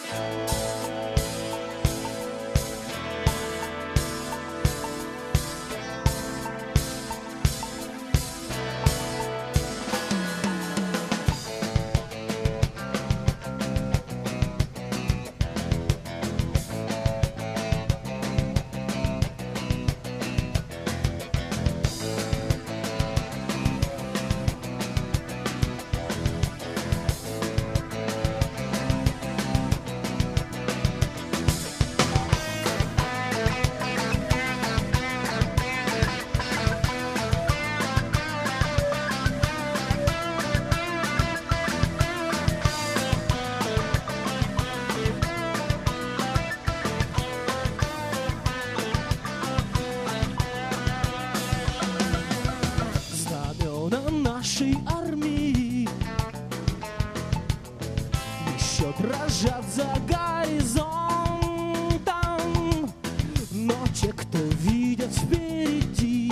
Нашей армии еще дрожат за горизонтом, но те, кто видят впереди,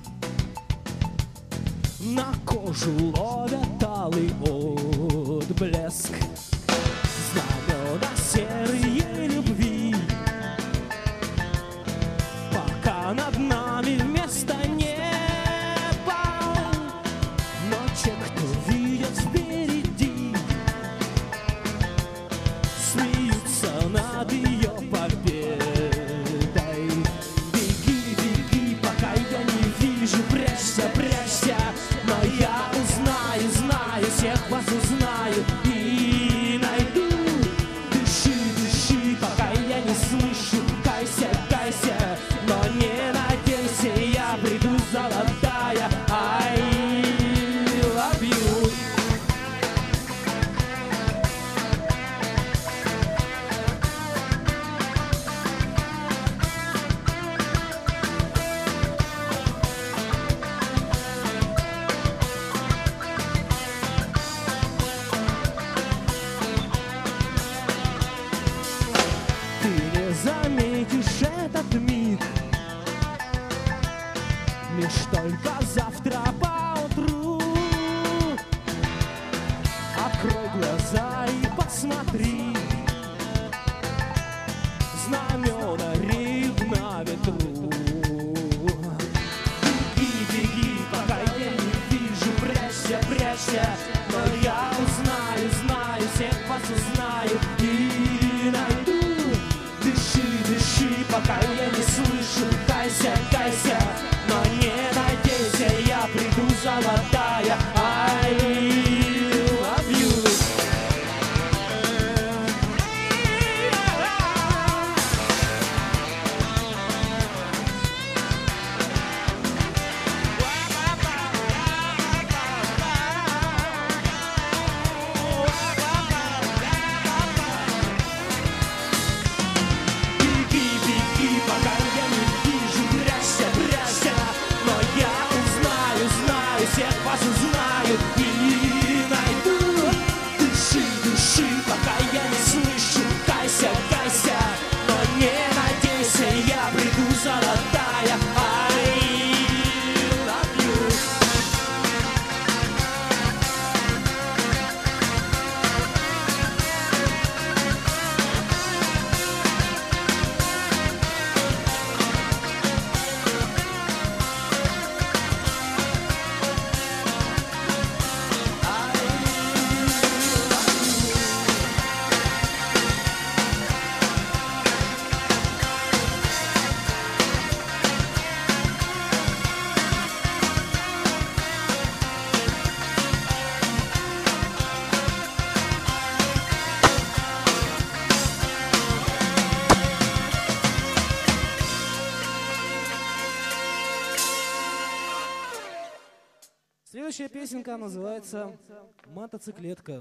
на кожу ловят алый отблеск. Знамена серые любви, пока над нами вместо неба. Те, кто видят впереди, смеются над ее победой. Беги, беги, пока я не вижу, прячься, прячься. Но я узнаю, знаю, всех вас узнаю и найду. Дыши, дыши, пока я не слышу. Кайся, кайся, но не надейся, я приду золотая. Заметишь этот миг, лишь только завтра поутру. Открой глаза и посмотри, знамена реют на ветру. Беги, беги, пока я не вижу, прячься, прячься. Но я узнаю, знаю, всех вас узнаю и найду. Дыши, пока я не слышу, кайся, кайся, но не надейся, я приду золотая. I love you. Всех вас узнаю и найду. Дыши, дыши, пока я не слышу. Кайся, кайся, но не надейся, я приду золотая. I love you. Следующая песенка называется «Мотоциклетка».